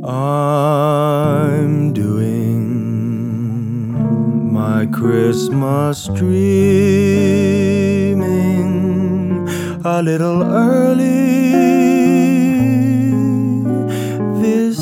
I'm doing my Christmas dreaming a little early this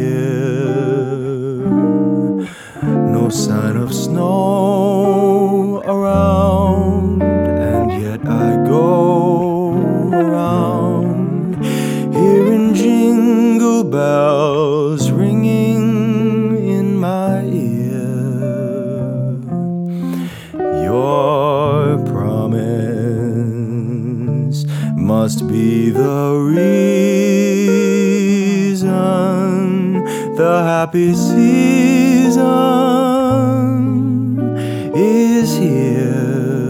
year. No sign of snow around, and yet I go around hearing jingle bells ringing in my ear. Your promise must be the reason the happy season is here.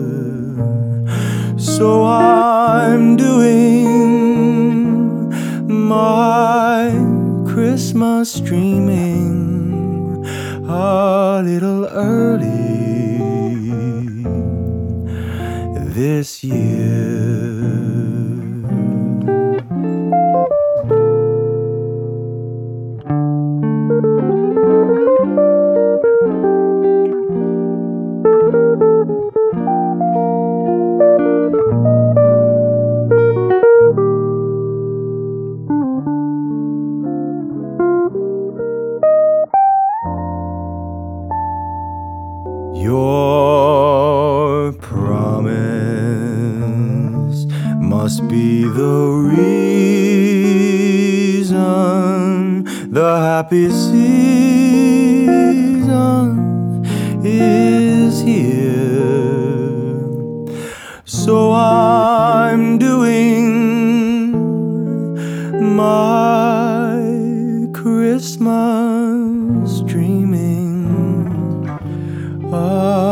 So I'm doing my Christmas dreaming a little early this year. Your promise must be the reason the happy season is here. So I'm doing my Christmas dreaming.